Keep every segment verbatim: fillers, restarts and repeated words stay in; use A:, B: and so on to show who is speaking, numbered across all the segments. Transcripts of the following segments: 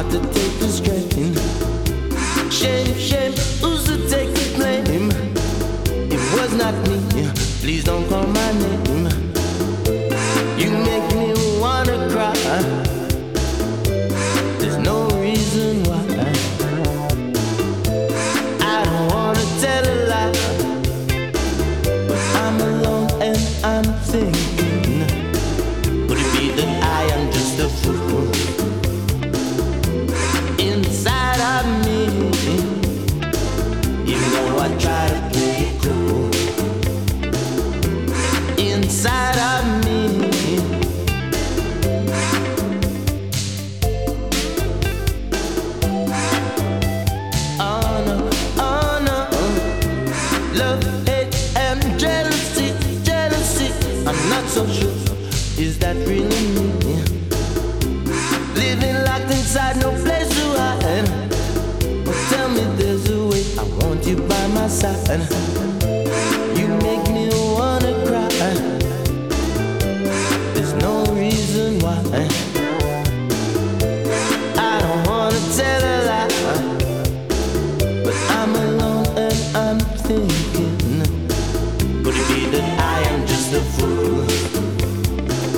A: hard to take the strain. Shame, shame, who's to take the blame? It was not me, please don't call my name. You make me wanna cry. There's no reason why. I don't wanna tell a lie, but I'm alone and I'm thinking, could it be that I am just a fool inside of me? Even though I try to play it cool, inside of me. Oh no, oh no. Love, hate, and jealousy, jealousy. I'm not so sure, is that really me? Living locked inside, no place to hide. But tell me there's a way, I want you by my side. You make me wanna cry. There's no reason why. I don't wanna tell a lie, but I'm alone and I'm thinking, could it be that I am just a fool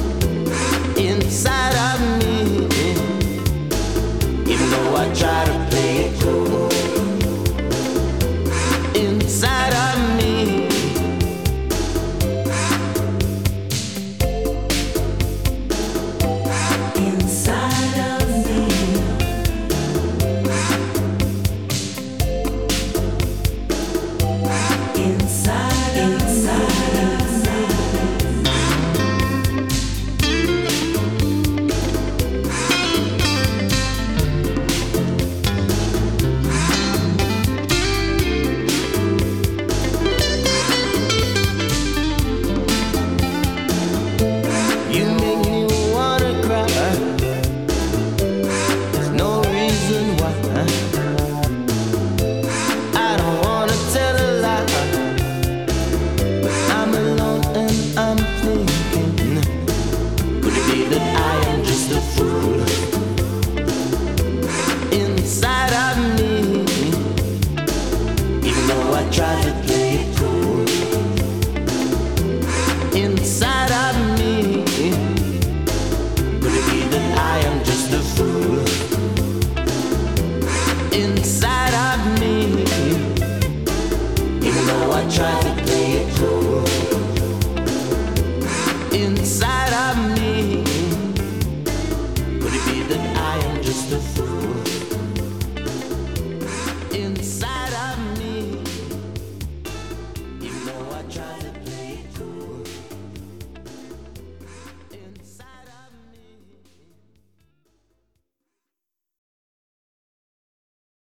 A: inside of me? Even though I try to